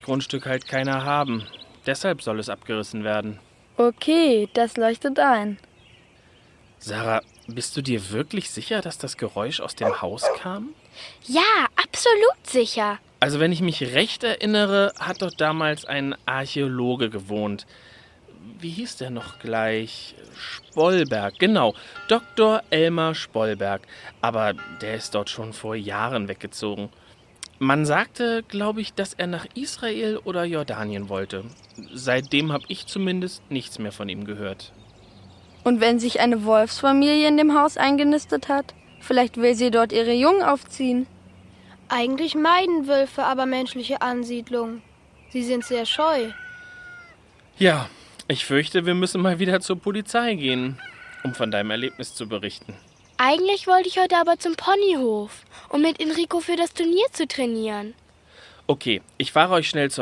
Grundstück halt keiner haben. Deshalb soll es abgerissen werden. Okay, das leuchtet ein. Sarah, bist du dir wirklich sicher, dass das Geräusch aus dem Haus kam? Ja, absolut sicher. Also wenn ich mich recht erinnere, hat dort damals ein Archäologe gewohnt. Wie hieß der noch gleich? Spollberg, genau. Dr. Elmar Spollberg. Aber der ist dort schon vor Jahren weggezogen. Man sagte, glaube ich, dass er nach Israel oder Jordanien wollte. Seitdem habe ich zumindest nichts mehr von ihm gehört. Und wenn sich eine Wolfsfamilie in dem Haus eingenistet hat? Vielleicht will sie dort ihre Jungen aufziehen. Eigentlich meiden Wölfe aber menschliche Ansiedlungen. Sie sind sehr scheu. Ja, ich fürchte, wir müssen mal wieder zur Polizei gehen, um von deinem Erlebnis zu berichten. Eigentlich wollte ich heute aber zum Ponyhof, um mit Enrico für das Turnier zu trainieren. Okay, ich fahre euch schnell zur